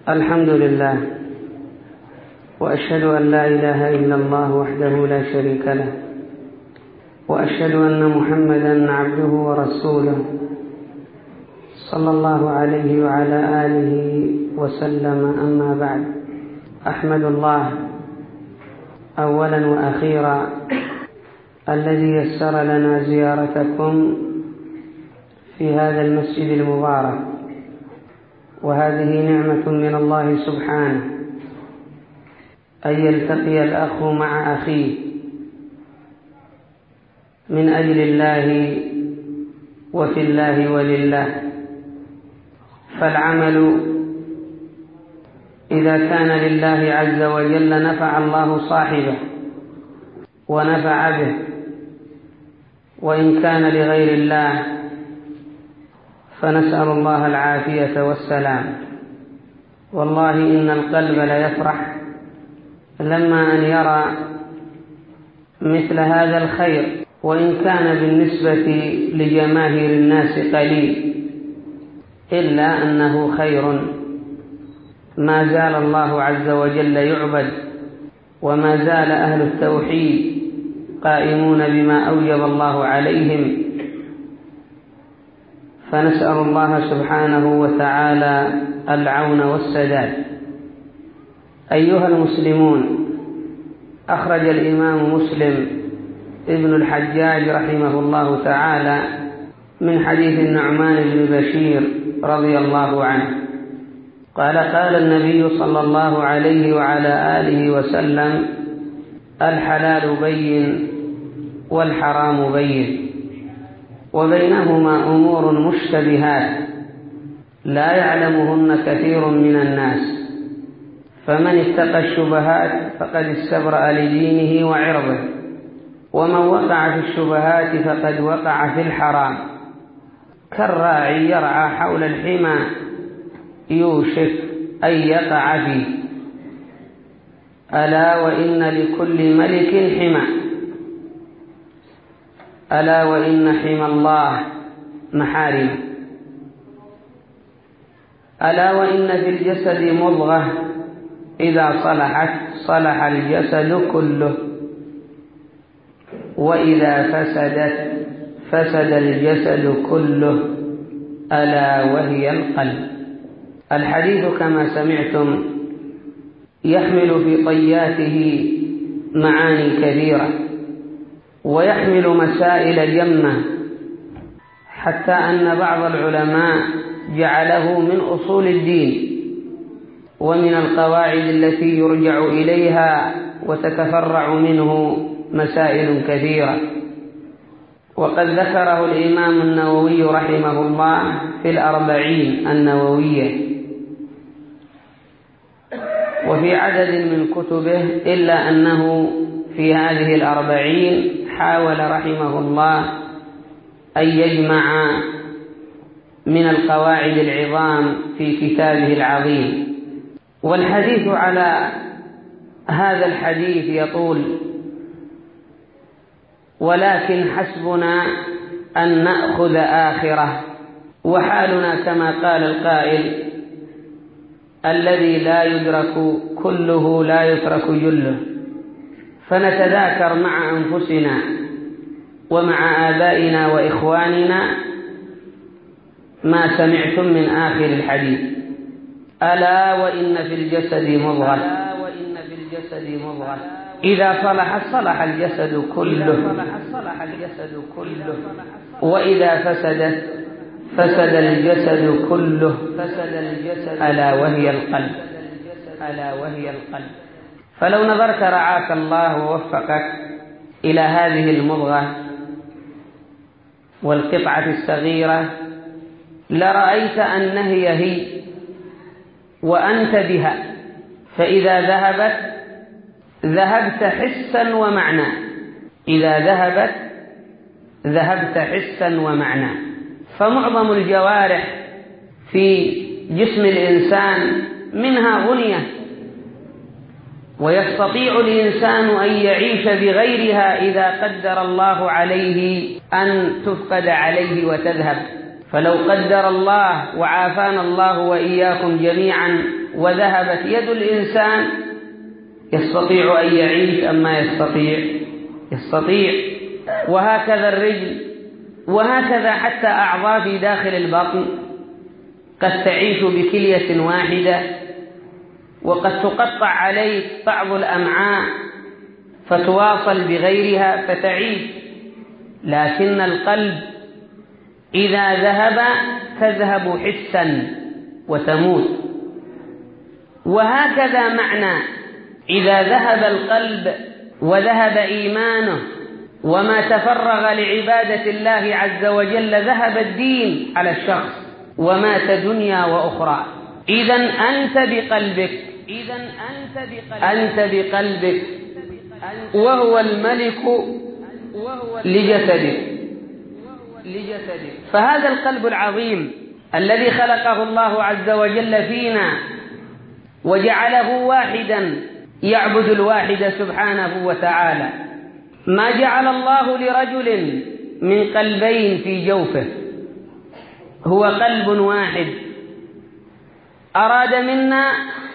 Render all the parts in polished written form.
الحمد لله، وأشهد أن لا إله إلا الله وحده لا شريك له، وأشهد أن محمدا عبده ورسوله صلى الله عليه وعلى آله وسلم. أما بعد، أحمد الله أولا وأخيرا الذي يسر لنا زيارتكم في هذا المسجد المبارك، وهذه نعمة من الله سبحانه أن يلتقي الأخ مع أخيه من أجل الله وفي الله ولله. فالعمل إذا كان لله عز وجل نفع الله صاحبه ونفع به، وإن كان لغير الله فنسأل الله العافية والسلام. والله إن القلب ليفرح لما أن يرى مثل هذا الخير، وإن كان بالنسبة لجماهير الناس قليل، إلا أنه خير. ما زال الله عز وجل يعبد، وما زال أهل التوحيد قائمون بما أوجب الله عليهم، فنسأل الله سبحانه وتعالى العون والسداد. أيها المسلمون، أخرج الإمام مسلم ابن الحجاج رحمه الله تعالى من حديث النعمان بن بشير رضي الله عنه قال: قال النبي صلى الله عليه وعلى آله وسلم: الحلال بين والحرام بين، وبينهما أمور مشتبهات لا يعلمهن كثير من الناس، فمن اتقى الشبهات فقد استبرأ لدينه وعرضه، ومن وقع في الشبهات فقد وقع في الحرام. كالراعي يرعى حول الحمى يوشك أن يقع فيه. ألا وإن لكل ملك حمى، ألا وإن حمى الله محارم، ألا وإن في الجسد مضغة إذا صلحت صلح الجسد كله، وإذا فسدت فسد الجسد كله، ألا وهي القلب. الحديث كما سمعتم يحمل في طياته معاني كثيرة، ويحمل مسائل جمة، حتى أن بعض العلماء جعله من أصول الدين ومن القواعد التي يرجع إليها وتتفرع منه مسائل كثيرة. وقد ذكره الإمام النووي رحمه الله في الأربعين النووية وفي عدد من كتبه، إلا أنه في هذه الأربعين حاول رحمه الله أن يجمع من القواعد العظام في كتابه العظيم. والحديث على هذا الحديث يطول، ولكن حسبنا أن نأخذ آخره، وحالنا كما قال القائل: الذي لا يدرك كله لا يترك جله. فنتذاكر مع أنفسنا ومع آبائنا وإخواننا ما سمعتم من آخر الحديث: ألا وإن في الجسد مضغة إذا صلحت صلح الجسد كله، وإذا فسدت فسد الجسد كله، ألا وهي القلب. فلو نظرت رعاك الله ووفقك إلى هذه المضغة والقطعة الصغيرة لرأيت أن هي وأنت بها، فإذا ذهبت حسا ومعنى، إذا ذهبت حسا ومعنى. فمعظم الجوارح في جسم الإنسان منها غنية، ويستطيع الإنسان أن يعيش بغيرها إذا قدر الله عليه أن تفقد عليه وتذهب. فلو قدر الله وعافانا الله وإياكم جميعا وذهبت يد الإنسان يستطيع أن يعيش أم ما يستطيع. وهكذا الرجل، وهكذا حتى أعضاء في داخل البطن قد تعيش بكلية واحدة، وقد تقطع عليك بعض الأمعاء فتواصل بغيرها فتعيش. لكن القلب إذا ذهب تذهب حسا وتموت. وهكذا معنى إذا ذهب القلب وذهب إيمانه وما تفرغ لعبادة الله عز وجل ذهب الدين على الشخص ومات دنيا وأخرى. إذن أنت بقلبك وهو الملك لجسدك. فهذا القلب العظيم الذي خلقه الله عز وجل فينا وجعله واحدا يعبد الواحد سبحانه وتعالى. ما جعل الله لرجل من قلبين في جوفه، هو قلب واحد. أراد منا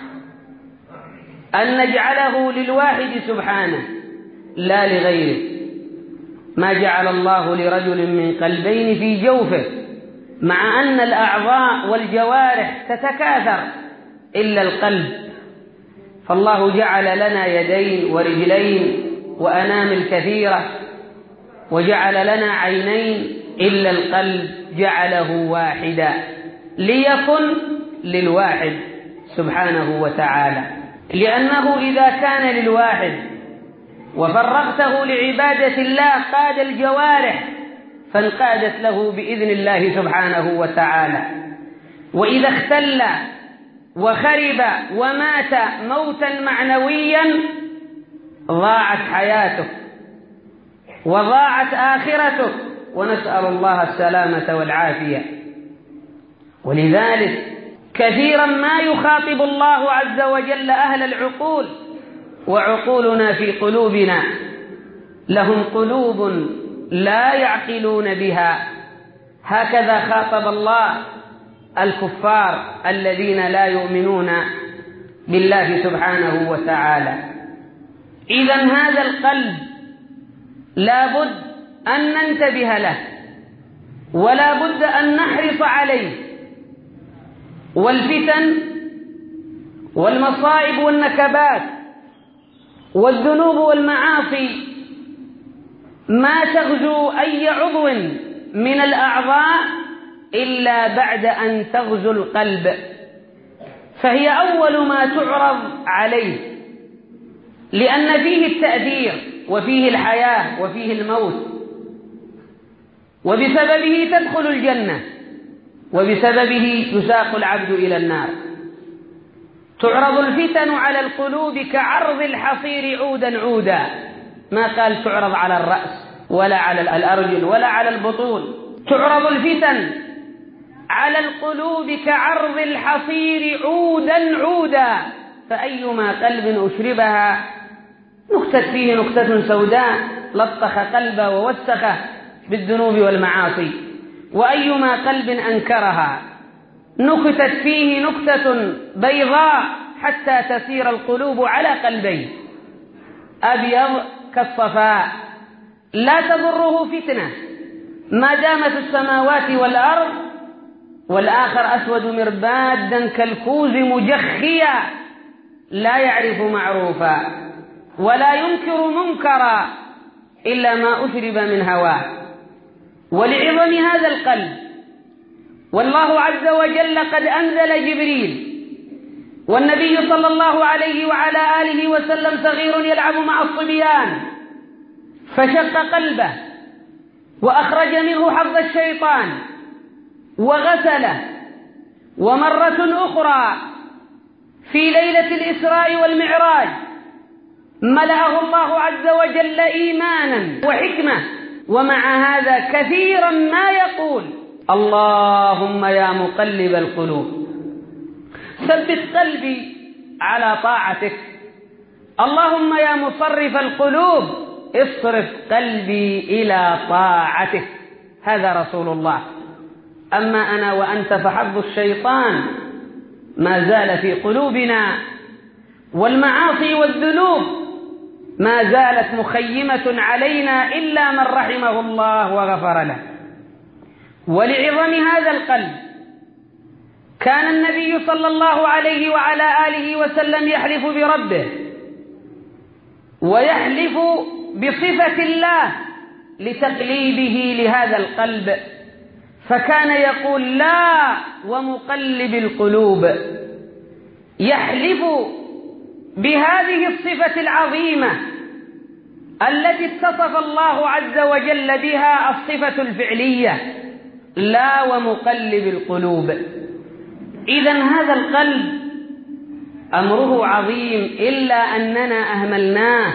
أن نجعله للواحد سبحانه لا لغيره. ما جعل الله لرجل من قلبين في جوفه، مع أن الأعضاء والجوارح تتكاثر إلا القلب. فالله جعل لنا يدين ورجلين وأنامل كثيرة، وجعل لنا عينين، إلا القلب جعله واحدا ليكن للواحد سبحانه وتعالى. لأنه إذا كان للواحد وفرغته لعبادة الله قاد الجوارح فانقادت له بإذن الله سبحانه وتعالى. وإذا اختل وخرب ومات موتا معنويا ضاعت حياته وضاعت آخرته، ونسأل الله السلامة والعافية. ولذلك كثيرا ما يخاطب الله عز وجل أهل العقول، وعقولنا في قلوبنا، لهم قلوب لا يعقلون بها. هكذا خاطب الله الكفار الذين لا يؤمنون بالله سبحانه وتعالى. إذن هذا القلب لا بد أن ننتبه له، ولا بد أن نحرص عليه. والفتن والمصائب والنكبات والذنوب والمعاصي ما تغزو أي عضو من الأعضاء إلا بعد أن تغزو القلب، فهي أول ما تعرض عليه، لأن فيه التأثير وفيه الحياة وفيه الموت، وبسببه تدخل الجنة وبسببه يساق العبد إلى النار. تعرض الفتن على القلوب كعرض الحصير عودا عودا، ما قال تعرض على الرأس ولا على الأرجل ولا على البطون. تعرض الفتن على القلوب كعرض الحصير عودا عودا، فأيما قلب أشربها نكتت فيه نكتة سوداء لطخ قلبه ووسخه بالذنوب والمعاصي، وأيما قلب أنكرها نكتت فيه نكتة بيضاء حتى تسير القلوب على قلبين أبيض كالصفاء لا تضره فتنة ما دامت السماوات والأرض، والآخر أسود مربادا كالكوز مجخيا لا يعرف معروفا ولا ينكر منكرا إلا ما أشرب من هواه. ولعظم هذا القلب والله عز وجل قد أنزل جبريل، والنبي صلى الله عليه وعلى آله وسلم صغير يلعب مع الصبيان فشق قلبه وأخرج منه حظ الشيطان وغسله. ومرة أخرى في ليلة الإسراء والمعراج ملأه الله عز وجل إيمانا وحكمة، ومع هذا كثيرا ما يقول اللهم يا مقلب القلوب ثبت قلبي على طاعتك، اللهم يا مصرف القلوب اصرف قلبي إلى طاعتك. هذا رسول الله. أما أنا وأنت فحظ الشيطان ما زال في قلوبنا، والمعاصي والذنوب ما زالت مخيمة علينا إلا من رحمه الله وغفر له. ولعظم هذا القلب كان النبي صلى الله عليه وعلى آله وسلم يحلف بربه ويحلف بصفة الله لتقليبه لهذا القلب، فكان يقول: لا ومقلب القلوب. يحلف بهذه الصفة العظيمة التي اتصف الله عز وجل بها، الصفة الفعلية: لا ومقلب القلوب. إذن هذا القلب أمره عظيم، إلا أننا أهملناه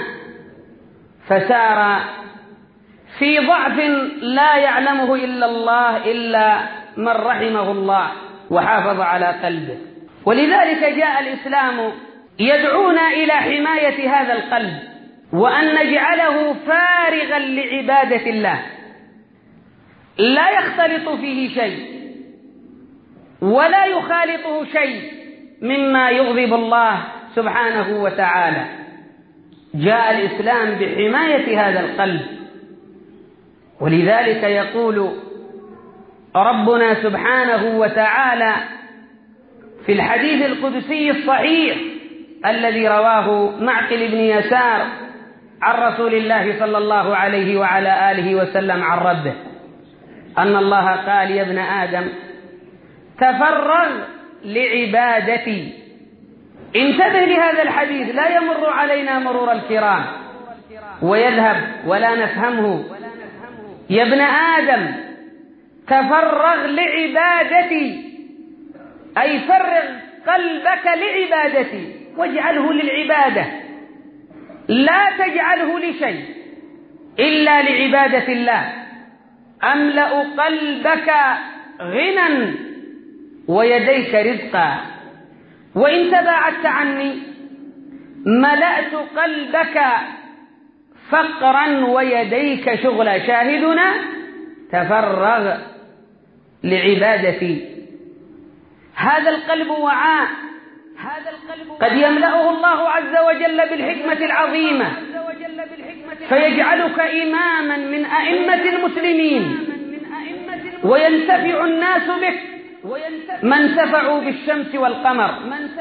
فسار في ضعف لا يعلمه إلا الله، إلا من رحمه الله وحافظ على قلبه. ولذلك جاء الإسلام يدعونا إلى حماية هذا القلب، وأن نجعله فارغا لعبادة الله، لا يختلط فيه شيء ولا يخالطه شيء مما يغضب الله سبحانه وتعالى. جاء الإسلام بحماية هذا القلب، ولذلك يقول ربنا سبحانه وتعالى في الحديث القدسي الصحيح الذي رواه معقل بن يسار عن رسول الله صلى الله عليه وعلى آله وسلم عن ربه أن الله قال: يا ابن آدم تفرغ لعبادتي. انتبه لهذا الحديث، لا يمر علينا مرور الكرام ويذهب ولا نفهمه. يا ابن آدم تفرغ لعبادتي، أي فرغ قلبك لعبادتي واجعله للعبادة، لا تجعله لشيء إلا لعبادة الله. أملأ قلبك غنى ويديك رزقا، وإن تباعدت عني ملأت قلبك فقرا ويديك شغلا. شاهدنا: تفرغ لعبادتي. هذا القلب وعاء قد يملأه الله عز وجل بالحكمة العظيمة، فيجعلك إماما من أئمة المسلمين، وينتفع الناس بك ما انتفعوا بالشمس والقمر،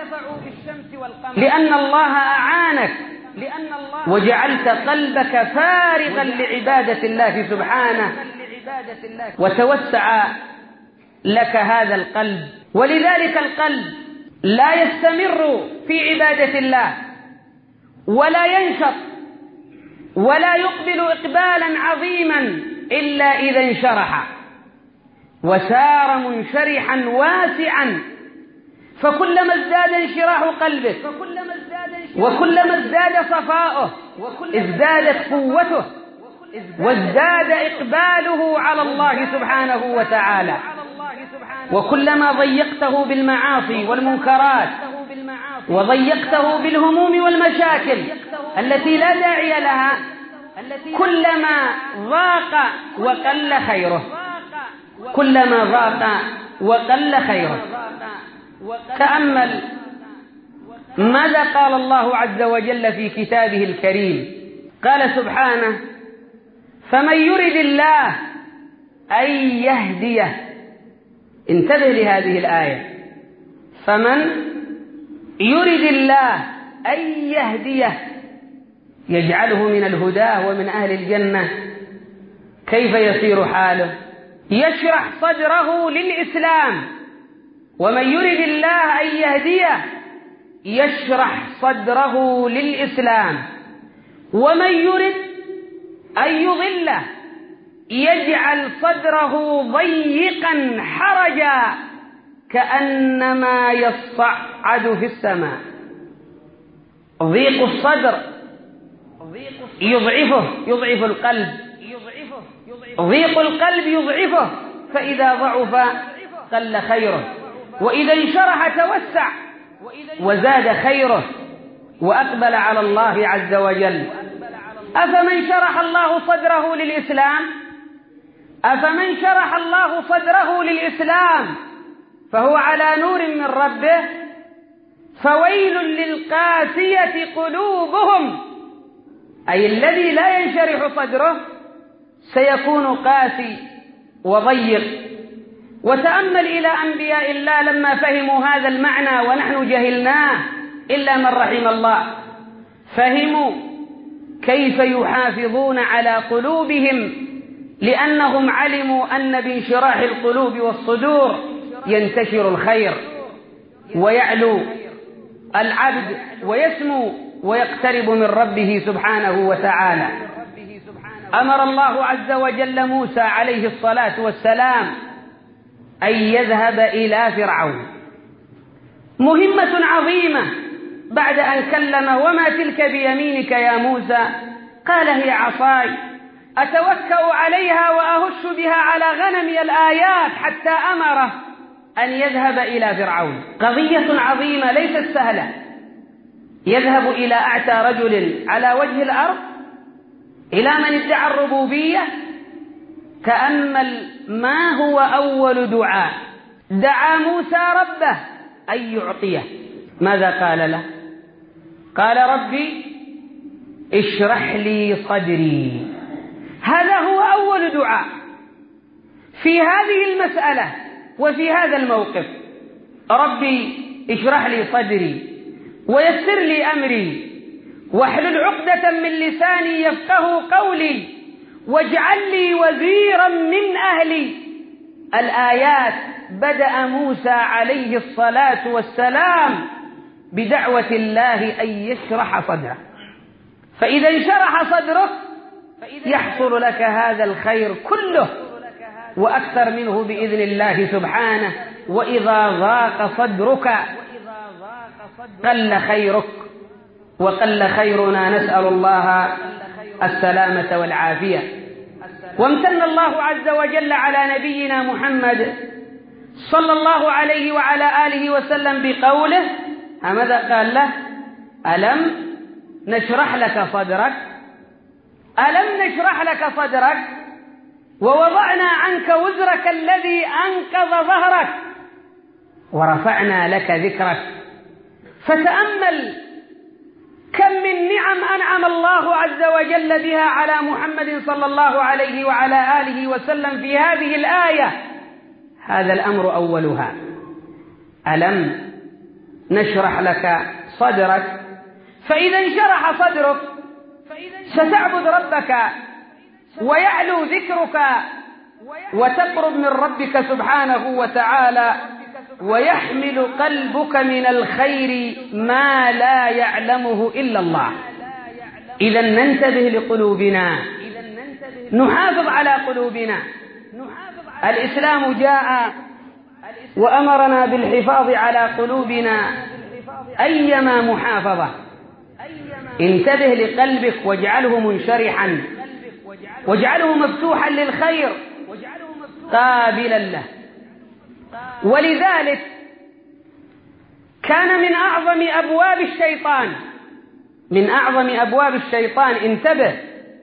لأن الله أعانك وجعلت قلبك فارغا لعبادة الله سبحانه، وتوسع لك هذا القلب. ولذلك القلب لا يستمر في عبادة الله ولا ينشط ولا يقبل إقبالا عظيما إلا إذا انشرح وسار منشرحا واسعا. فكلما ازداد انشراح قلبك وكلما ازداد صفاؤه ازدادت قوته وازداد إقباله على الله سبحانه وتعالى. وكلما ضيقته بالمعاصي والمنكرات وضيقته بالهموم والمشاكل التي لا داعي لها، كلما ضاق وقل خيره، كلما ضاق وقل خيره. تأمل ماذا قال الله عز وجل في كتابه الكريم. قال سبحانه: فمن يرد الله أن يهديه. انتبه لهذه الآية: فمن يرد الله أن يهديه يجعله من الهدى ومن أهل الجنة. كيف يصير حاله؟ يشرح صدره للإسلام. ومن يرد الله أن يهديه يشرح صدره للإسلام، ومن يرد أن يضله يجعل صدره ضيقا حرجا كأنما يصعد في السماء. ضيق الصدر يضعف القلب، ضيق القلب يضعفه، فإذا ضعف قل خيره، وإذا انشرح توسع وزاد خيره وأقبل على الله عز وجل. أفمن شرح الله صدره للإسلام أفمن شرح الله صدره للإسلام فهو على نور من ربه فويل للقاسية قلوبهم، أي الذي لا ينشرح صدره سيكون قاسي وضيق. وتأمل إلى أنبياء الله لما فهموا هذا المعنى ونحن جهلناه إلا من رحم الله، فهموا كيف يحافظون على قلوبهم، لأنهم علموا أن بانشراح القلوب والصدور ينتشر الخير ويعلو العبد ويسمو ويقترب من ربه سبحانه وتعالى. أمر الله عز وجل موسى عليه الصلاة والسلام أن يذهب إلى فرعون، مهمة عظيمة. بعد أن كلمه: وما تلك بيمينك يا موسى؟ قال: هي عصاي أتوكأ عليها وأهش بها على غنمي الآيات، حتى أمره أن يذهب إلى فرعون. قضية عظيمة ليست سهلة، يذهب إلى أعتى رجل على وجه الأرض، إلى من ادعى الربوبية. تأمل ما هو أول دعاء دعا موسى ربه أن يعطيه. ماذا قال له؟ قال: ربي اشرح لي صدري. هذا هو أول دعاء في هذه المسألة وفي هذا الموقف. ربي اشرح لي صدري ويسر لي أمري واحلل عقدة من لساني يفقه قولي واجعل لي وزيرا من أهلي. الآيات بدأ موسى عليه الصلاة والسلام بدعوة الله أن يشرح صدره، فإذا انشرح صدرك يحصل لك هذا الخير كله وأكثر منه بإذن الله سبحانه. وإذا ضاق صدرك قل خيرك وقل خيرنا، نسأل الله السلامة والعافية. وامتن الله عز وجل على نبينا محمد صلى الله عليه وعلى آله وسلم بقوله: ماذا قال له؟ ألم نشرح لك صدرك، ألم نشرح لك صدرك ووضعنا عنك وزرك الذي أنقض ظهرك ورفعنا لك ذكرك. فتأمل كم من نعم أنعم الله عز وجل بها على محمد صلى الله عليه وعلى آله وسلم في هذه الآية. هذا الأمر أولها: ألم نشرح لك صدرك. فإذا انشرح صدرك ستعبد ربك ويعلو ذكرك وتقرب من ربك سبحانه وتعالى، ويحمل قلبك من الخير ما لا يعلمه إلا الله. إذا ننتبه لقلوبنا، نحافظ على قلوبنا. الإسلام جاء وأمرنا بالحفاظ على قلوبنا أيما محافظة. انتبه لقلبك واجعله منشرحا، واجعله مفتوحا للخير قابلا له. ولذلك كان من أعظم أبواب الشيطان، من أعظم أبواب الشيطان، انتبه،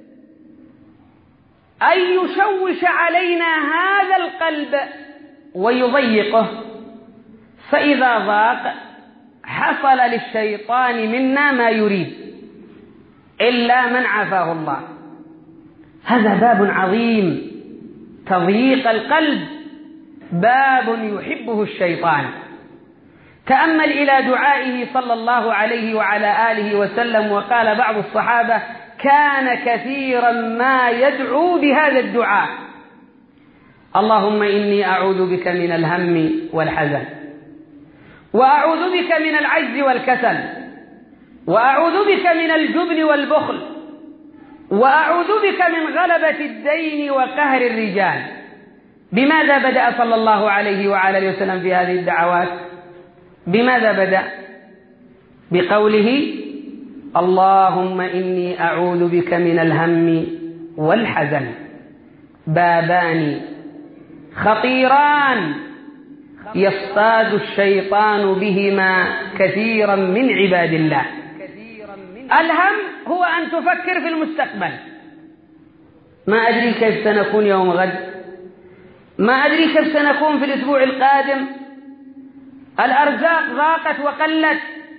أن يشوش علينا هذا القلب ويضيقه، فإذا ضاق حصل للشيطان منا ما يريد إلا من عافاه الله. هذا باب عظيم، تضييق القلب باب يحبه الشيطان. تأمل إلى دعائه صلى الله عليه وعلى آله وسلم، وقال بعض الصحابة: كان كثيرا ما يدعو بهذا الدعاء: اللهم إني أعوذ بك من الهم والحزن، وأعوذ بك من العجز والكسل، وأعوذ بك من الجبن والبخل، وأعوذ بك من غلبة الدين وقهر الرجال. بماذا بدأ صلى الله عليه وعلى آله وسلم في هذه الدعوات؟ بماذا بدأ؟ بقوله: اللهم إني أعوذ بك من الهم والحزن. بابان خطيران يصطاد الشيطان بهما كثيرا من عباد الله. الهم هو أن تفكر في المستقبل: ما أدري كيف سنكون يوم غد، ما أدري كيف سنكون في الأسبوع القادم، الأرزاق ضاقت وقلت،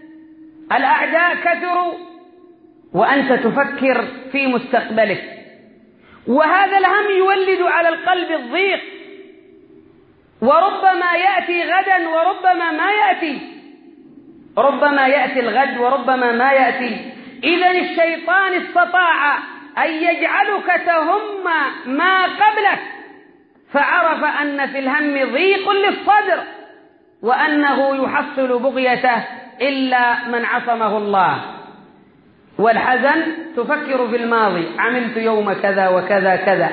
الأعداء كثروا وأنت تفكر في مستقبلك، وهذا الهم يولد على القلب الضيق، وربما يأتي غدا وربما ما يأتي، ربما يأتي الغد وربما ما يأتي. إذن الشيطان استطاع أن يجعلك تهم ما قبلك، فعرف أن في الهم ضيق للصدر، وأنه يحصل بغيته إلا من عصمه الله. والحزن تفكر في الماضي، عملت يوم كذا وكذا كذا،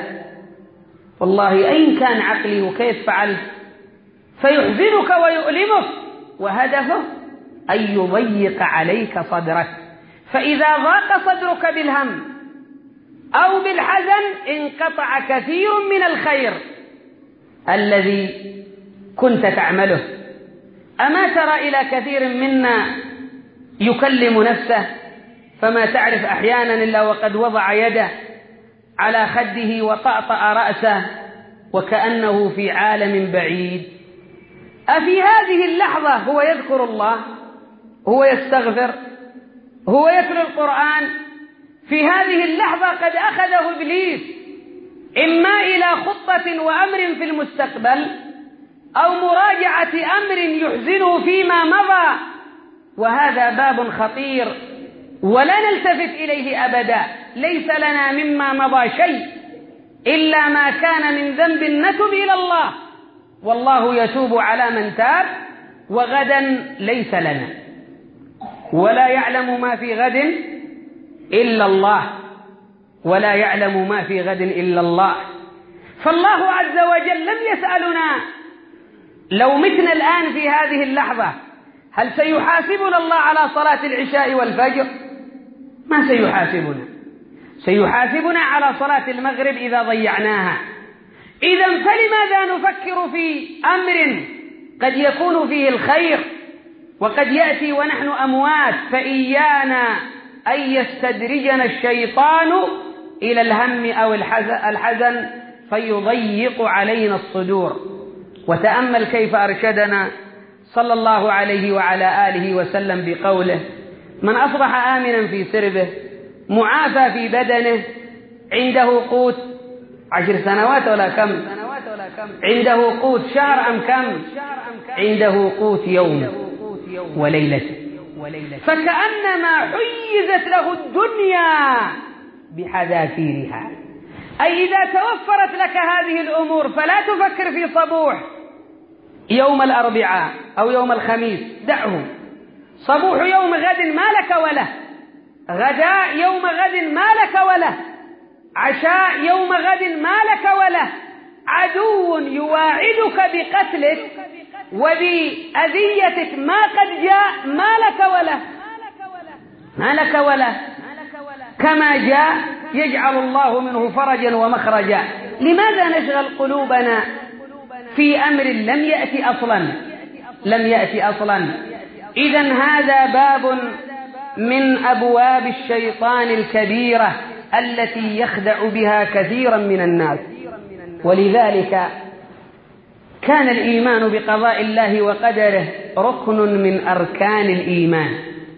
والله أين كان عقلي وكيف فعلت، فيحزنك ويؤلمك، وهدفه أن يضيق عليك صدرك. فإذا ضاق صدرك بالهم أو بالحزن انقطع كثير من الخير الذي كنت تعمله. أما ترى إلى كثير منا يكلم نفسه فما تعرف أحيانا إلا وقد وضع يده على خده وطأطأ رأسه وكأنه في عالم بعيد. أفي هذه اللحظة هو يذكر الله، هو يستغفر، هو يتلو القرآن؟ في هذه اللحظة قد أخذه إبليس إما إلى خطة وأمر في المستقبل أو مراجعة أمر يحزنه فيما مضى، وهذا باب خطير ولا نلتفت إليه أبدا. ليس لنا مما مضى شيء إلا ما كان من ذنب نتب إلى الله، والله يتوب على من تاب، وغدا ليس لنا، ولا يعلم ما في غد إلا الله، ولا يعلم ما في غد إلا الله. فالله عز وجل لم يسألنا لو متنا الآن في هذه اللحظة هل سيحاسبنا الله على صلاة العشاء والفجر؟ ما سيحاسبنا، سيحاسبنا على صلاة المغرب إذا ضيعناها. إذن فلماذا نفكر في أمر قد يكون فيه الخير وقد يأتي ونحن أموات؟ فإيانا أن يستدرجنا الشيطان إلى الهم أو الحزن فيضيق علينا الصدور. وتأمل كيف أرشدنا صلى الله عليه وعلى آله وسلم بقوله: من أصبح آمنا في سربه معافى في بدنه عنده قوت 10 سنوات ولا كم؟ عنده قوت شهر أم كم؟ عنده قوت يوم وليلة. فكأنما حيزت له الدنيا بحذافيرها. أي إذا توفرت لك هذه الأمور فلا تفكر في صبوح يوم الأربعاء أو يوم الخميس، دعه. صبوح يوم غد ما لك وله، غداء يوم غد ما لك وله، عشاء يوم غد ما لك وله. عدو يواعدك بقتلك وبأذيتك ما قد جاء ما لك وله، ما لك وله. كما جاء يجعل الله منه فرجا ومخرجا. لماذا نشغل قلوبنا في أمر لم يأتي أصلا، لم يأتي أصلا؟ إذن هذا باب من أبواب الشيطان الكبيرة التي يخدع بها كثيرا من الناس. ولذلك كان الإيمان بقضاء الله وقدره ركن من أركان الإيمان،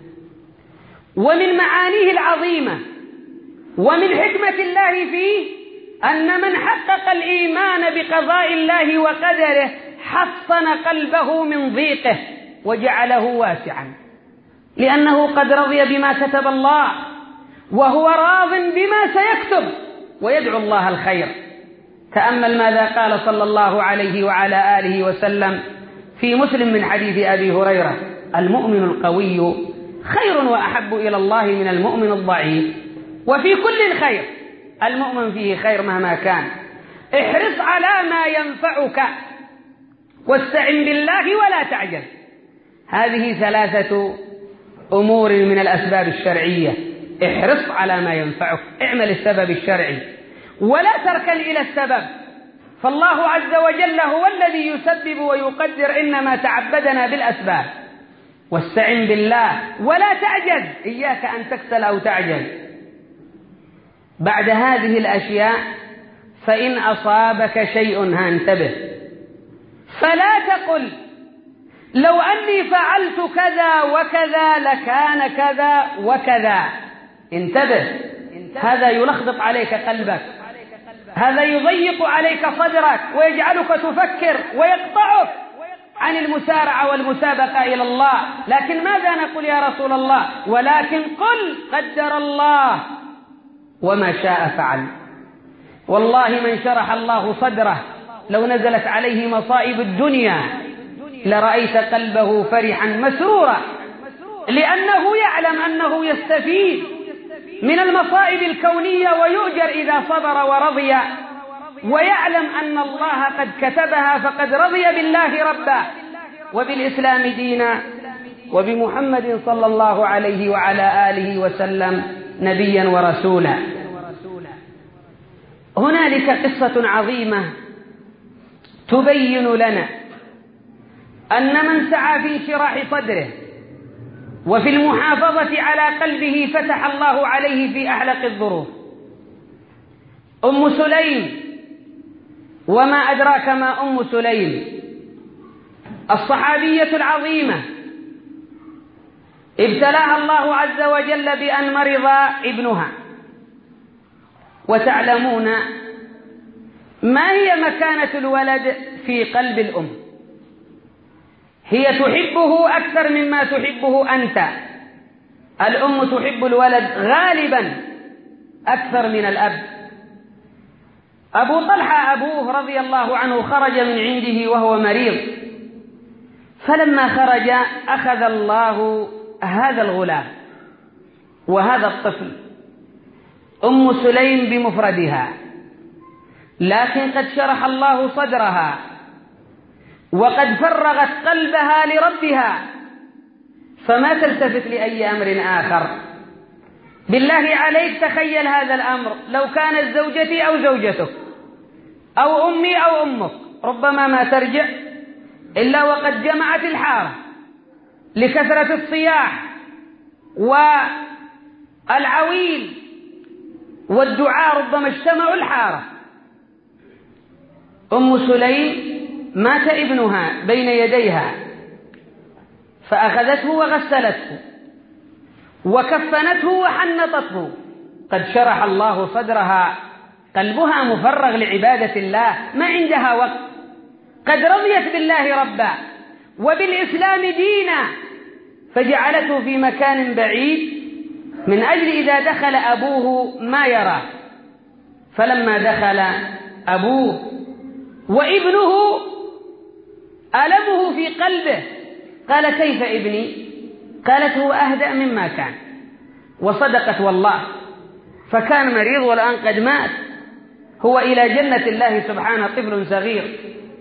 ومن معانيه العظيمة ومن حكمة الله فيه أن من حقق الإيمان بقضاء الله وقدره حصن قلبه من ضيقه وجعله واسعا، لأنه قد رضي بما كتب الله وهو راض بما سيكتب ويدعو الله الخير. تأمل ماذا قال صلى الله عليه وعلى آله وسلم في مسلم من حديث أبي هريرة: المؤمن القوي خير وأحب إلى الله من المؤمن الضعيف، وفي كل خير، المؤمن فيه خير مهما كان. احرص على ما ينفعك واستعن بالله ولا تعجل. هذه 3 أمور من الأسباب الشرعية. احرص على ما ينفعك، اعمل السبب الشرعي ولا تركن إلى السبب، فالله عز وجل هو الذي يسبب ويقدر، إنما تعبدنا بالأسباب. واستعن بالله ولا تعجز، إياك أن تكسل أو تعجز. بعد هذه الأشياء فإن أصابك شيء، انتبه، فلا تقل لو أني فعلت كذا وكذا لكان كذا وكذا. انتبه، هذا يلخبط عليك قلبك، هذا يضيق عليك صدرك ويجعلك تفكر ويقطعك عن المسارعة والمسابقة إلى الله. لكن ماذا نقول يا رسول الله؟ ولكن قل قدر الله وما شاء فعل. والله من شرح الله صدره لو نزلت عليه مصائب الدنيا لرأيت قلبه فرحا مسرورا، لأنه يعلم أنه يستفيد من المصائب الكونية ويؤجر إذا صبر ورضي، ويعلم أن الله قد كتبها، فقد رضي بالله ربا وبالإسلام دينا وبمحمد صلى الله عليه وعلى آله وسلم نبيا ورسولا. هنالك قصة عظيمة تبين لنا أن من سعى في انشراح صدره وفي المحافظة على قلبه فتح الله عليه في أحلق الظروف. أم سليم، وما أدراك ما أم سليم، الصحابية العظيمة ابتلاها الله عز وجل بأن مرض ابنها. وتعلمون ما هي مكانة الولد في قلب الأم؟ هي تحبه أكثر مما تحبه أنت. الأم تحب الولد غالبا أكثر من الأب. أبو طلحة أبوه رضي الله عنه خرج من عنده وهو مريض، فلما خرج أخذ الله هذا الغلام وهذا الطفل أم سليم بمفردها، لكن قد شرح الله صدرها وقد فرغت قلبها لربها، فما تلتفت لأي أمر آخر. بالله عليك تخيل هذا الأمر لو كانت زوجتي أو زوجتك أو أمي أو أمك، ربما ما ترجع إلا وقد جمعت الحارة لكثرة الصياح والعويل والدعاء، ربما اجتمعوا الحارة. أم سليم مات ابنها بين يديها فأخذته وغسلته وكفنته وحنطته، قد شرح الله صدرها، قلبها مفرغ لعبادة الله، ما عندها وقت، قد رضيت بالله ربا وبالإسلام دينا، فجعلته في مكان بعيد من أجل إذا دخل أبوه ما يراه. فلما دخل أبوه وابنه ألمه في قلبه قال كيف ابني؟ قالت هو أهدأ مما كان، وصدقت والله، فكان مريض والآن قد مات، هو إلى جنة الله سبحانه طفل صغير،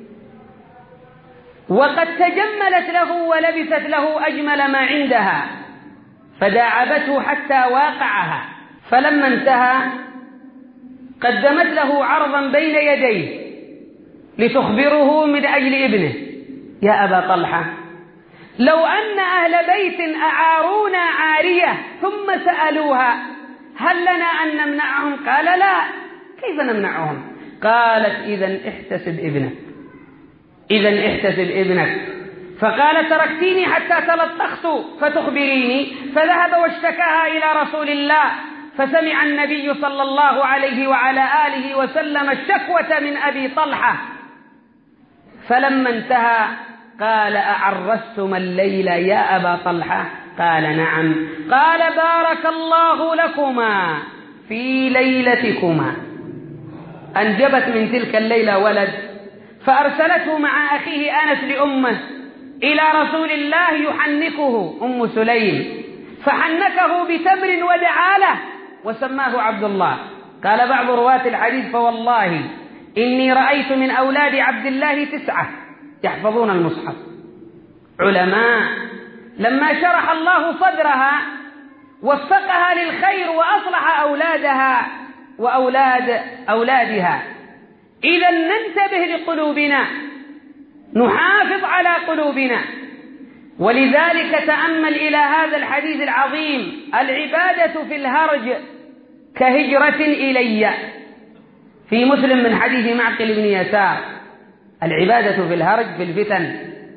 وقد تجملت له ولبست له أجمل ما عندها فداعبته حتى واقعها. فلما انتهى قدمت له عرضا بين يديه لتخبره من أجل ابنه: يا أبا طلحة، لو أن أهل بيت أعارونا عارية ثم سألوها هل لنا أن نمنعهم؟ قال لا، كيف نمنعهم؟ قالت إذن احتسب ابنك، إذن احتسب ابنك. فقال تركتيني حتى تلطخت فتخبريني، فذهب واشتكاها إلى رسول الله، فسمع النبي صلى الله عليه وعلى آله وسلم الشكوة من أبي طلحة، فلما انتهى قال أعرستم الليل يا أبا طلحة؟ قال نعم. قال بارك الله لكما في ليلتكما. أنجبت من تلك الليلة ولد، فأرسلته مع أخيه أنس لأمه إلى رسول الله يحنكه، أم سليم، فحنكه بتمر ودعاله وسماه عبد الله. قال بعض رواة الحديث فوالله إني رأيت من أولاد عبد الله 9 يحفظون المصحف، علماء. لما شرح الله صدرها وفقها للخير وأصلح أولادها وأولاد أولادها. إذا ننتبه لقلوبنا، نحافظ على قلوبنا. ولذلك تأمل إلى هذا الحديث العظيم: العبادة في الهرج كهجرة إلي. في مسلم من حديث معقل بن يسار: العبادة في الهرج في الفتن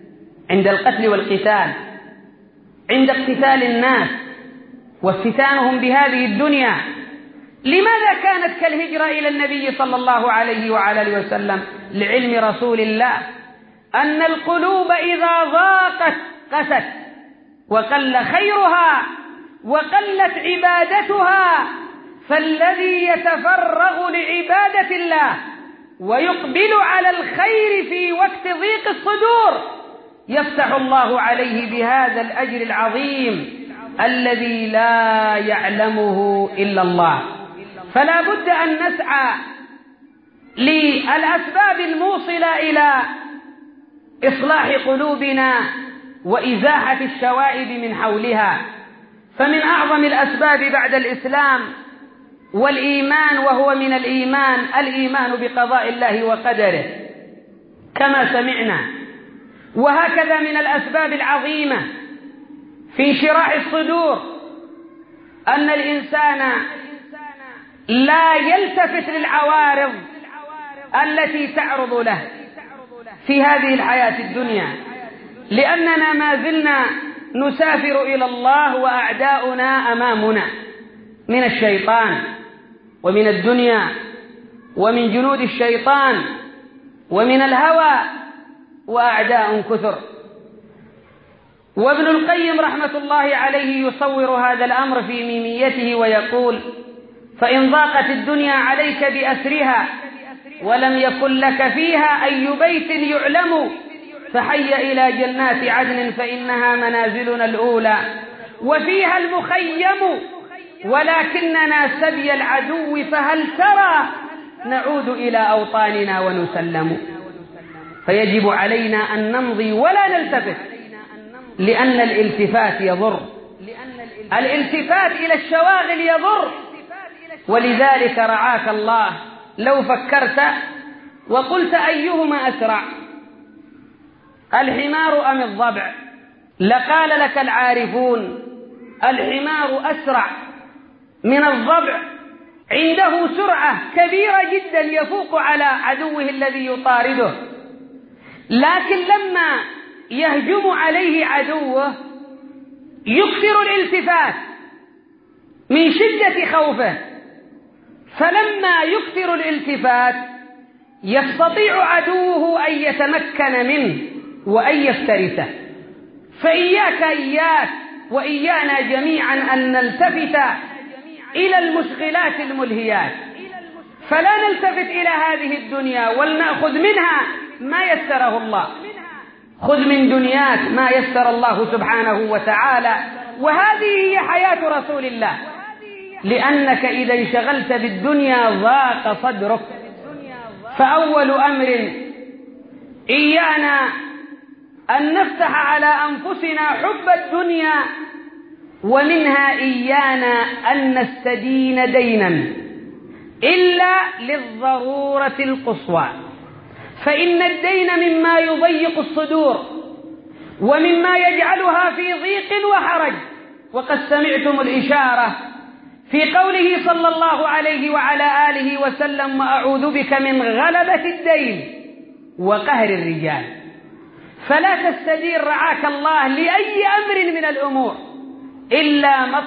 عند القتل والقتال، عند اقتتال الناس وافتتانهم بهذه الدنيا. لماذا كانت كالهجرة إلى النبي صلى الله عليه وعلى آله وسلم؟ لعلم رسول الله أن القلوب إذا ضاقت قست، وقل خيرها وقلت عبادتها، فالذي يتفرغ لعبادة الله ويقبل على الخير في وقت ضيق الصدور يفتح الله عليه بهذا الأجر العظيم الذي لا يعلمه إلا الله. فلا بد أن نسعى للأسباب الموصلة إلى إصلاح قلوبنا وإزاحة الشوائب من حولها. فمن أعظم الأسباب بعد الإسلام والإيمان، وهو من الإيمان بقضاء الله وقدره كما سمعنا. وهكذا من الأسباب العظيمة في انشراح الصدور أن الإنسان لا يلتفت للعوارض التي تعرض له في هذه الحياة الدنيا، لأننا ما زلنا نسافر إلى الله وأعداؤنا أمامنا من الشيطان ومن الدنيا ومن جنود الشيطان ومن الهوى، وأعداء كثر. وابن القيم رحمة الله عليه يصور هذا الأمر في ميميته ويقول: فإن ضاقت الدنيا عليك بأسرها ولم يكن لك فيها أي بيت يعلم، فحي إلى جنات عدن فإنها منازلنا الأولى وفيها المخيم، ولكننا سبي العدو فهل ترى نعود إلى أوطاننا ونسلم. فيجب علينا أن نمضي ولا نلتفت، لأن الالتفات يضر، الالتفات إلى الشواغل يضر. ولذلك رعاك الله لو فكرت وقلت أيهما أسرع، الحمار أم الضبع؟ لقال لك العارفون الحمار أسرع من الضبع، عنده سرعة كبيرة جدا يفوق على عدوه الذي يطارده، لكن لما يهجم عليه عدوه يكثر الالتفات من شدة خوفه، فلما يكثر الالتفات يستطيع عدوه أن يتمكن منه وأن يفترسه. إياك وإيانا جميعا أن نلتفت إلى المشغلات الملهيات، فلا نلتفت إلى هذه الدنيا ولنأخذ منها ما يسره الله. خذ من دنياك ما يسر الله سبحانه وتعالى، وهذه هي حياة رسول الله، لأنك إذا انشغلت بالدنيا ضاق صدرك. فأول أمر إيانا أن نفتح على أنفسنا حب الدنيا، ومنها إيانا أن نستدين دينا إلا للضرورة القصوى، فإن الدين مما يضيق الصدور ومما يجعلها في ضيق وحرج. وقد سمعتم الإشارة في قوله صلى الله عليه وعلى آله وسلم: وأعوذ بك من غلبة الدين وقهر الرجال. فلا تستدير رعاك الله لأي أمر من الأمور إلا ما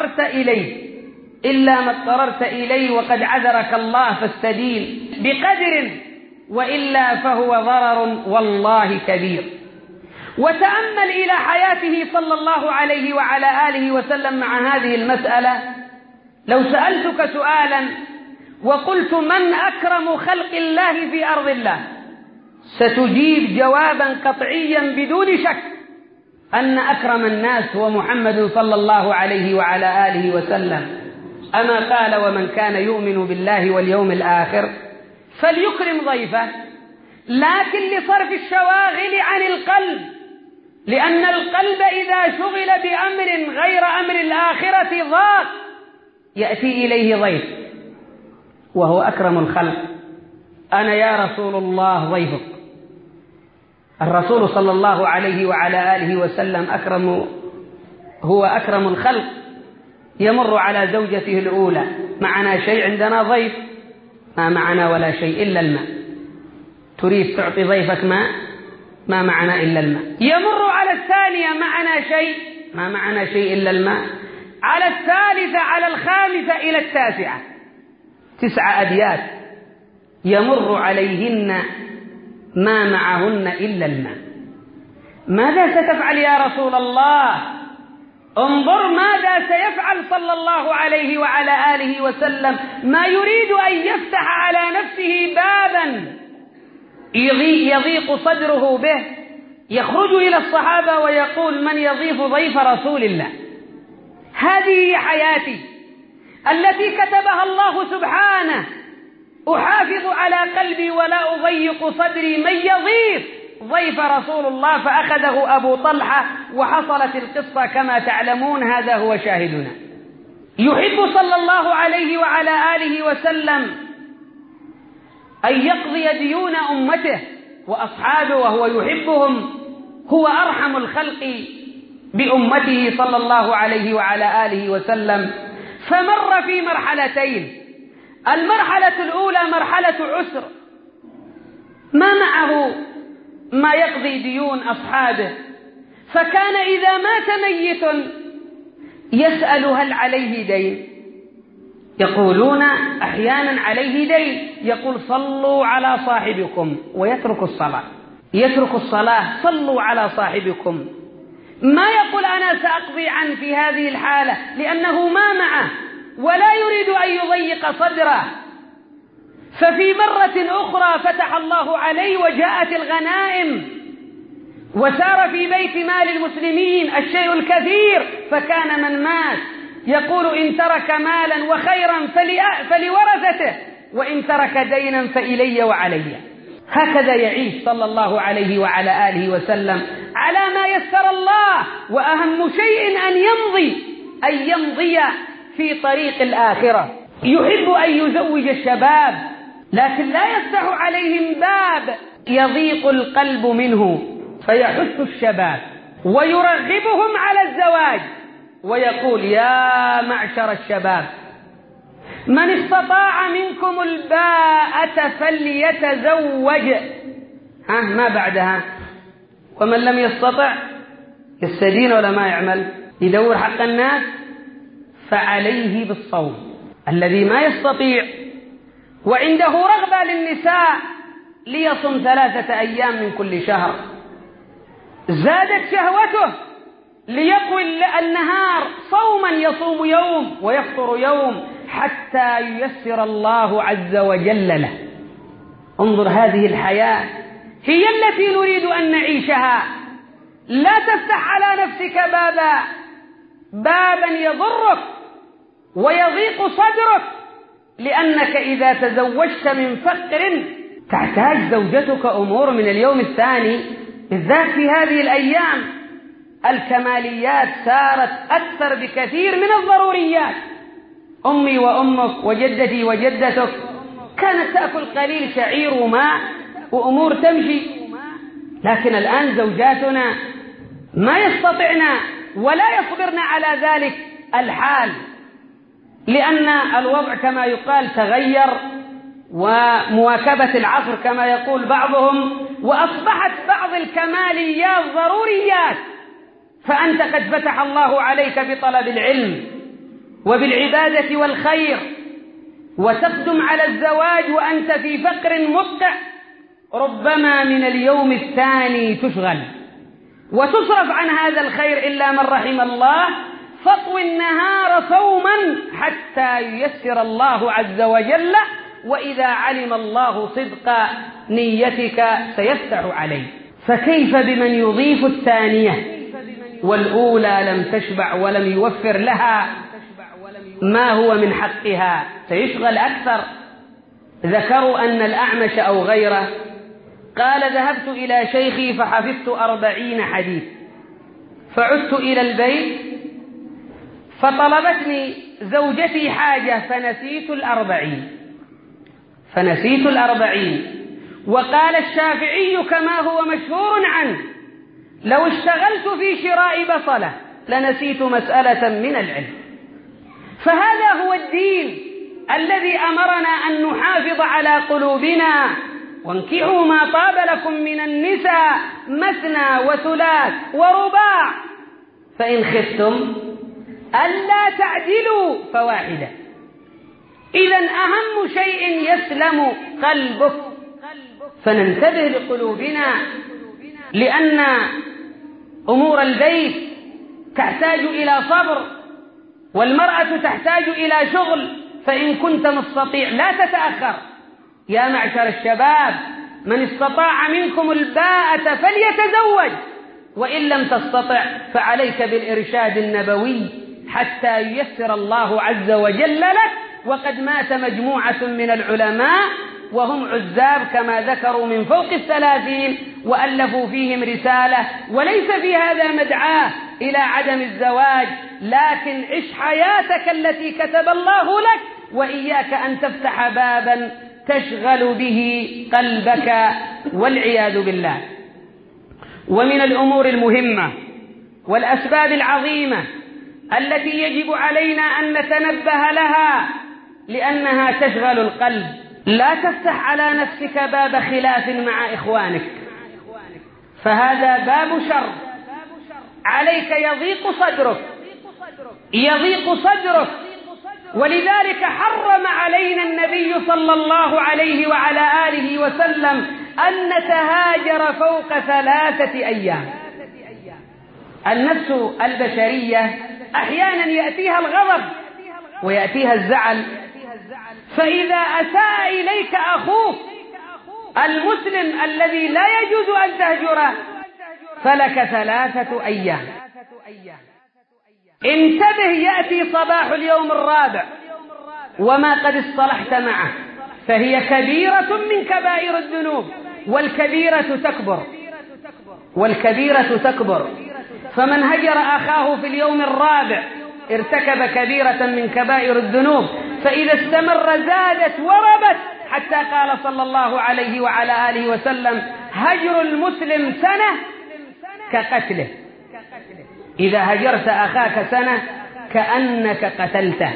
اضطررت إليه وقد عذرك الله فاستدين بقدر، وإلا فهو ضرر والله كبير. وتأمل إلى حياته صلى الله عليه وعلى آله وسلم مع هذه المسألة. لو سألتك سؤالا وقلت: من أكرم خلق الله في أرض الله؟ ستجيب جوابا قطعيا بدون شك أن أكرم الناس هو محمد صلى الله عليه وعلى آله وسلم. أما قال: ومن كان يؤمن بالله واليوم الآخر فليكرم ضيفه. لكن لصرف الشواغل عن القلب، لأن القلب إذا شغل بأمر غير أمر الآخرة ضاق، يأتي إليه ضيف وهو أكرم الخلق. أنا يا رسول الله ضيفك. الرسول صلى الله عليه وعلى آله وسلم هو أكرم الخلق، يمر على زوجته الأولى: معنا شيء؟ عندنا ضيف؟ ما معنا ولا شيء إلا الماء. تريد تعطي ضيفك ماء؟ ما معنا إلا الماء. يمر على الثانية معنا شيء، ما معنا شيء إلا الماء. على الثالثة، على الخامسة، إلى التاسعة، 9 أبيات يمر عليهن ما معهن إلا الماء. ماذا ستفعل يا رسول الله؟ انظر ماذا سيفعل صلى الله عليه وعلى آله وسلم، ما يريد أن يفتح على نفسه بابا يضيق صدره به، يخرج إلى الصحابة ويقول: من يضيف ضيف رسول الله؟ هذه هي حياتي التي كتبها الله سبحانه، أحافظ على قلبي ولا أضيق صدري، من يضيف ضيف رسول الله. فأخذه أبو طلحة وحصلت القصة كما تعلمون، هذا هو شاهدنا. يحب صلى الله عليه وعلى آله وسلم أن يقضي ديون أمته وأصحابه، وهو يحبهم، هو أرحم الخلق بأمته صلى الله عليه وعلى آله وسلم. فمر في مرحلتين: المرحلة الأولى مرحلة عسر، ما معه ما يقضي ديون أصحابه، فكان إذا مات ميت يسأل: هل عليه دين؟ يقولون أحيانا عليه دين، يقول: صلوا على صاحبكم، ويترك الصلاة، يترك الصلاة، صلوا على صاحبكم. ما يقول أنا سأقضي عنه في هذه الحالة، لأنه ما معه ولا يريد أن يضيق صدره. ففي مرة أخرى فتح الله عليه وجاءت الغنائم وسار في بيت مال المسلمين الشيء الكثير، فكان من مات يقول: إن ترك مالا وخيرا فلورثته، وإن ترك دينا فإلي وعلي. هكذا يعيش صلى الله عليه وعلى آله وسلم على ما يسر الله، وأهم شيء أن يمضي في طريق الآخرة. يحب أن يزوج الشباب، لكن لا يفتح عليهم باب يضيق القلب منه، فيحث الشباب ويرغبهم على الزواج، ويقول: يا معشر الشباب، من استطاع منكم الباءة فليتزوج. ما بعدها؟ ومن لم يستطع يستدين ولا ما يعمل، يدور حق الناس، فعليه بالصوم. الذي ما يستطيع وعنده رغبة للنساء ليصم 3 أيام من كل شهر، زادت شهوته ليقوي النهار صوما، يصوم يوم ويفطر يوم حتى ييسر الله عز وجل له. انظر، هذه الحياة هي التي نريد أن نعيشها. لا تفتح على نفسك بابا يضرك ويضيق صدرك، لأنك إذا تزوجت من فقر تحتاج زوجتك أمور من اليوم الثاني، بالذات في هذه الأيام الكماليات صارت أكثر بكثير من الضروريات. أمي وأمك وجدتي وجدتك كانت تأكل قليل شعير وماء وأمور تمشي، لكن الآن زوجاتنا ما يستطعن ولا يصبرن على ذلك الحال، لأن الوضع كما يقال تغير، ومواكبة العصر كما يقول بعضهم، وأصبحت بعض الكماليات ضروريات. فأنت قد فتح الله عليك بطلب العلم وبالعبادة والخير، وتقدم على الزواج وأنت في فقر مدقع، ربما من اليوم الثاني تشغل وتصرف عن هذا الخير إلا من رحم الله. فاطوي النهار صوما حتى ييسر الله عز وجل، وإذا علم الله صدق نيتك سيفتح عليه. فكيف بمن يضيف الثانية والأولى لم تشبع ولم يوفر لها ما هو من حقها؟ سيشغل أكثر. ذكروا أن الأعمش أو غيره قال: ذهبت إلى شيخي فحفظت 40 حديث، فعدت إلى البيت فطلبتني زوجتي حاجة فنسيت 40. وقال الشافعي كما هو مشهور عنه: لو اشتغلت في شراء بصلة لنسيت مسألة من العلم. فهذا هو الدين الذي أمرنا أن نحافظ على قلوبنا وانكحوا ما طاب لكم من النساء مثنى وثلاث ورباع فإن خفتم ألا تعدلوا فواحدة. إذن أهم شيء يسلم قلبك، فننتبه لقلوبنا، لأن أمور البيت تحتاج إلى صبر، والمرأة تحتاج إلى شغل، فإن كنت مستطيع لا تتأخر. يا معشر الشباب، من استطاع منكم الباءة فليتزوج، وإن لم تستطع فعليك بالإرشاد النبوي حتى ييسر الله عز وجل لك. وقد مات مجموعة من العلماء وهم عزاب كما ذكروا من فوق 30، وألفوا فيهم رسالة، وليس في هذا مدعاة إلى عدم الزواج، لكن عش حياتك التي كتب الله لك، وإياك أن تفتح بابا تشغل به قلبك والعياذ بالله. ومن الأمور المهمة والأسباب العظيمة التي يجب علينا أن نتنبه لها لأنها تشغل القلب، لا تفتح على نفسك باب خلاف مع إخوانك، فهذا باب شر، عليك يضيق صدرك. ولذلك حرم علينا النبي صلى الله عليه وعلى آله وسلم أن نتهاجر فوق 3 أيام. النفس البشرية أحيانا يأتيها الغضب ويأتيها الزعل، فإذا أساء إليك أخوك المسلم الذي لا يجوز أن تهجره فلك 3 أيام. انتبه، يأتي صباح اليوم الرابع وما قد اصطلحت معه، فهي كبيرة من كبائر الذنوب، والكبيرة تكبر. فمن هجر أخاه في اليوم الرابع ارتكب كبيرة من كبائر الذنوب، فإذا استمر زادت وربت، حتى قال صلى الله عليه وعلى آله وسلم: هجر المسلم سنة كقتله. إذا هجرت أخاك سنة كأنك قتلته.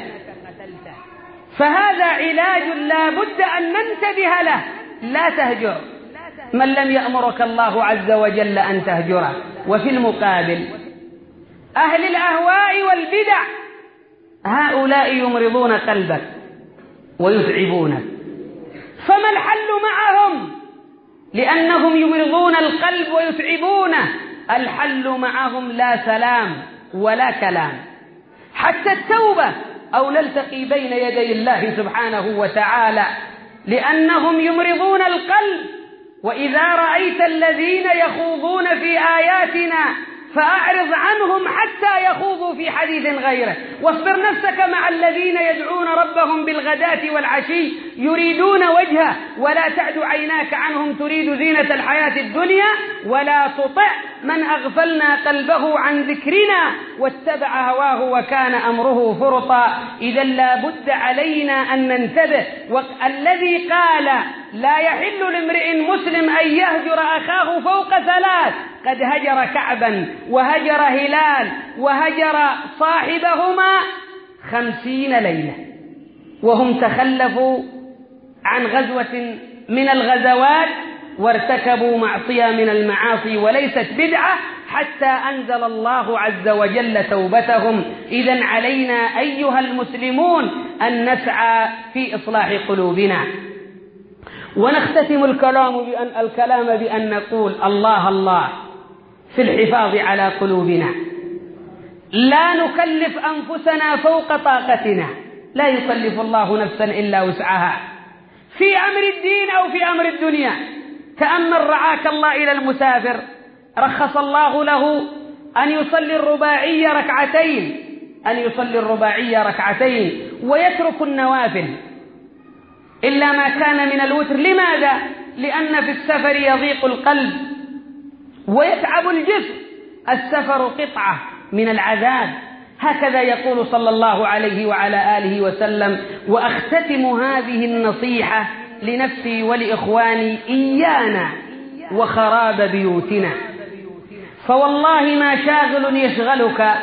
فهذا علاج لا بد أن ننتبه له. لا تهجر من لم يأمرك الله عز وجل أن تهجره. وفي المقابل أهل الأهواء والبدع، هؤلاء يمرضون قلبك ويتعبونك، فما الحل معهم؟ لأنهم يمرضون القلب ويتعبونه. الحل معهم لا سلام ولا كلام، حتى التوبة أو نلتقي بين يدي الله سبحانه وتعالى، لأنهم يمرضون القلب. وإذا رأيت الذين يخوضون في آياتنا فأعرض عنهم حتى يخوضوا في حديث غيره، واصبر نفسك مع الذين يدعون ربهم بالغداة والعشي يريدون وجهه، ولا تعد عيناك عنهم تريد زينة الحياة الدنيا، ولا تطع من أغفلنا قلبه عن ذكرنا واتبع هواه وكان أمره فرطا. إذا لا بد علينا أن ننتبه. الذي قال لا يحل لامرئ مسلم أن يهجر أخاه فوق 3 قد هجر كعبا وهجر هلال وهجر صاحبهما 50 ليلة، وهم تخلفوا عن غزوة من الغزوات وارتكبوا معصية من المعاصي وليست بدعة، حتى أنزل الله عز وجل توبتهم. إذن علينا أيها المسلمون أن نسعى في إصلاح قلوبنا. ونختتم الكلام بأن نقول الله الله في الحفاظ على قلوبنا. لا نكلف أنفسنا فوق طاقتنا، لا يكلف الله نفسا إلا وسعها في أمر الدين أو في أمر الدنيا. تأمل رعاك الله إلى المسافر، رخص الله له أن يصلي الرباعية ركعتين ويترك النوافل إلا ما كان من الوتر. لماذا؟ لأن في السفر يضيق القلب ويتعب الجسم. السفر قطعة من العذاب، هكذا يقول صلى الله عليه وعلى آله وسلم. وأختتم هذه النصيحة لنفسي ولإخواني إيانا وخراب بيوتنا، فوالله ما شاغل يشغلك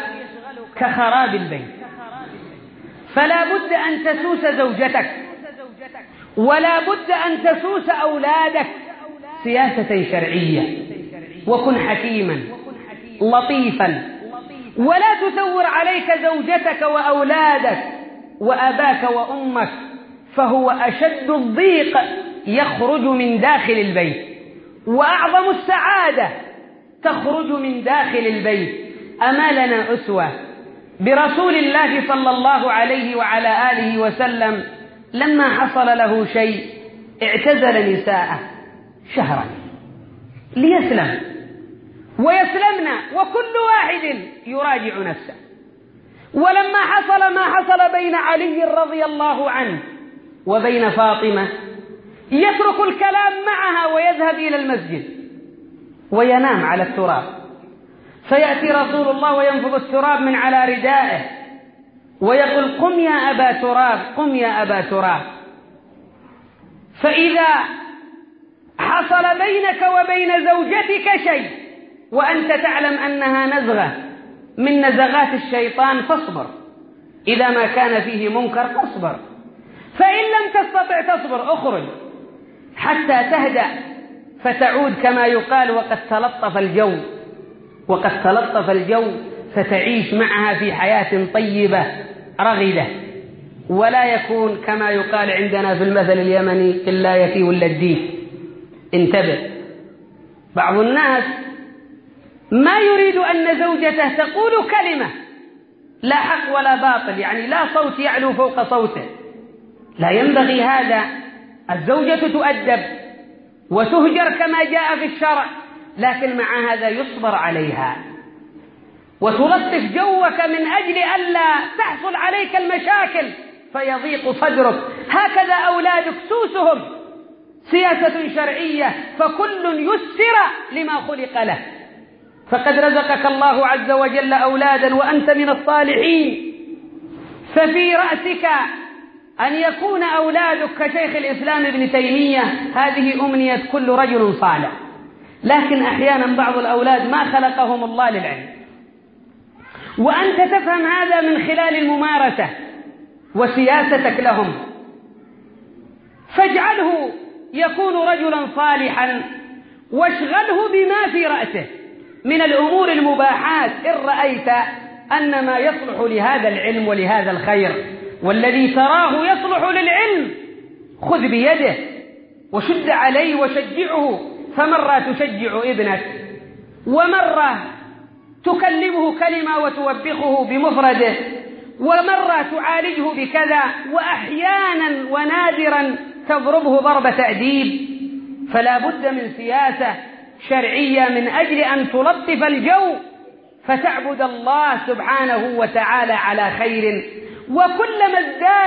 كخراب البيت. فلا بد أن تسوس زوجتك ولا بد أن تسوس أولادك سياسة شرعية، وكن حكيما لطيفا، ولا تثور عليك زوجتك وأولادك وأباك وأمك، فهو أشد الضيق يخرج من داخل البيت، وأعظم السعادة تخرج من داخل البيت. أما لنا أسوة برسول الله صلى الله عليه وعلى آله وسلم لما حصل له شيء اعتزل نساءه شهرا ليسلم ويسلمن، وكل واحد يراجع نفسه. ولما حصل ما حصل بين علي رضي الله عنه وبين فاطمة يترك الكلام معها ويذهب إلى المسجد وينام على التراب، فيأتي رسول الله وينفض التراب من على ردائه ويقول: قم يا أبا تراب، قم يا أبا تراب. فإذا حصل بينك وبين زوجتك شيء وأنت تعلم أنها نزغة من نزغات الشيطان فاصبر، إذا ما كان فيه منكر فاصبر، فإن لم تستطع تصبر اخرج حتى تهدأ فتعود كما يقال وقد تلطف الجو، وقد تلطف الجو، فتعيش معها في حياة طيبة رغدة، ولا يكون كما يقال عندنا في المثل اليمني: إلا يتي ولا الديك. انتبه، بعض الناس ما يريد أن زوجته تقول كلمة لا حق ولا باطل، يعني لا صوت يعلو فوق صوته، لا ينبغي هذا. الزوجة تؤدب وتهجر كما جاء في الشرع، لكن مع هذا يصبر عليها وتلطف جوك من أجل ألا تحصل عليك المشاكل فيضيق صدرك. هكذا أولادك سوسهم سياسة شرعية، فكل يسر لما خلق له. فقد رزقك الله عز وجل أولادا وأنت من الصالحين، ففي رأسك أن يكون أولادك كشيخ الإسلام ابن تيمية. هذه أمنية كل رجل صالح، لكن أحيانا بعض الأولاد ما خلقهم الله للعلم، وأنت تفهم هذا من خلال الممارسة وسياستك لهم، فاجعله يكون رجلا صالحا واشغله بما في رأسه من الأمور المباحات إن رأيت أن ما يصلح لهذا العلم ولهذا الخير، والذي تراه يصلح للعلم خذ بيده وشد عليه وشجعه. فمرة تشجع ابنك، ومرة تكلمه كلمة وتوبخه بمفرده، ومرة تعالجه بكذا، وأحيانا ونادرا تضربه ضرب تأديب. فلا بد من سياسة شرعية من أجل أن تلطف الجو فتعبد الله سبحانه وتعالى على خير. وكلما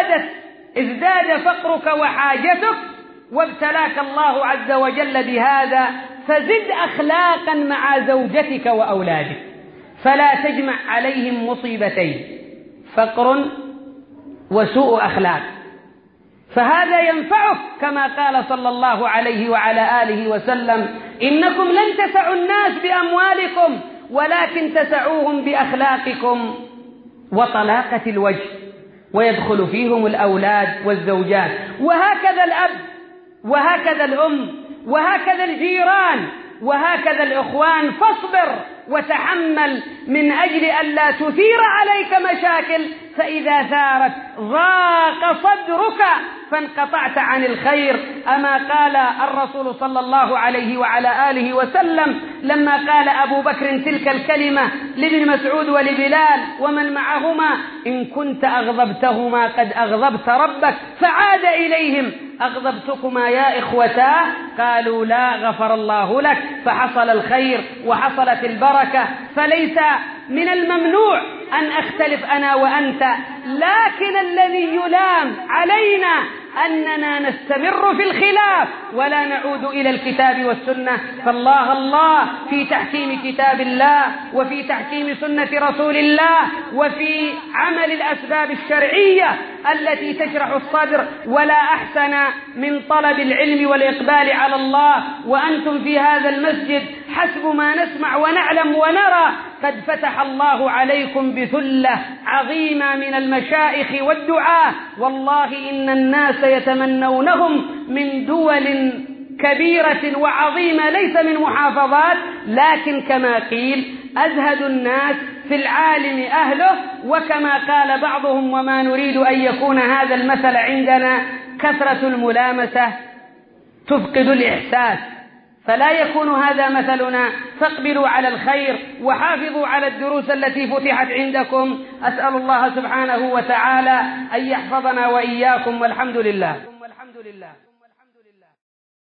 ازداد فقرك وحاجتك وابتلاك الله عز وجل بهذا فزد أخلاقا مع زوجتك وأولادك، فلا تجمع عليهم مصيبتين: فقر وسوء أخلاق. فهذا ينفعك كما قال صلى الله عليه وعلى آله وسلم: إنكم لن تسعوا الناس بأموالكم ولكن تسعوهم بأخلاقكم وطلاقة الوجه، ويدخل فيهم الأولاد والزوجات، وهكذا الأب، وهكذا الأم، وهكذا الجيران، وهكذا الإخوان. فاصبر وتحمل من أجل ألا تثير عليك مشاكل، فإذا ثارت ضاق صدرك فانقطعت عن الخير. أما قال الرسول صلى الله عليه وعلى آله وسلم لما قال أبو بكر تلك الكلمة لابن مسعود ولبلال ومن معهما: إن كنت أغضبتهما قد أغضبت ربك. فعاد إليهم: أغضبتكما يا إخوتاه؟ قالوا لا، غفر الله لك. فحصل الخير وحصلت البركة. فليس من الممنوع أن أختلف أنا وأنت، لكن الذي يلام علينا أننا نستمر في الخلاف ولا نعود إلى الكتاب والسنة. فالله الله في تحكيم كتاب الله وفي تحكيم سنة رسول الله وفي عمل الأسباب الشرعية التي تشرح الصدر. ولا أحسن من طلب العلم والإقبال على الله وأنتم في هذا المسجد حسب ما نسمع ونعلم ونرى قد فتح الله عليكم بثلة عظيمة من المشايخ والدعاة، والله إن الناس يتمنونهم من دول كبيرة وعظيمة ليس من محافظات، لكن كما قيل أزهد الناس في العالم أهله، وكما قال بعضهم وما نريد أن يكون هذا المثل عندنا، كثرة الملامسة تفقد الإحساس، فلا يكون هذا مثلنا. فاقبلوا على الخير وحافظوا على الدروس التي فتحت عندكم. أسأل الله سبحانه وتعالى أن يحفظنا وإياكم، والحمد لله.